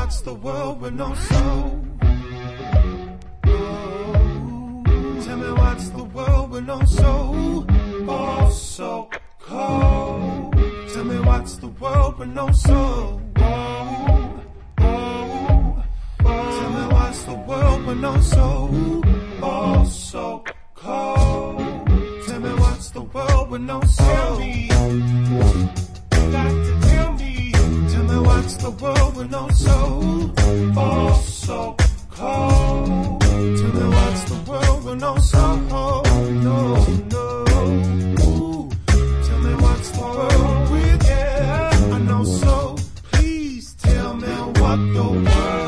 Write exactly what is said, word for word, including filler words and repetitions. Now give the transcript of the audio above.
what's the world with no soul? Tell me what's the world with no soul? Oh, so cold. Tell me what's the world with no soul? Oh, oh. Tell me what's the world with no soul? Oh, so cold. Tell me what's the world with no soul? Tell me. You got to tell me. Tell me what's the world with no soul? Oh, so cold. Tell me what's the world with no soul? No, no. Ooh. Tell me what's the world with, yeah, I know so. Please tell me what the world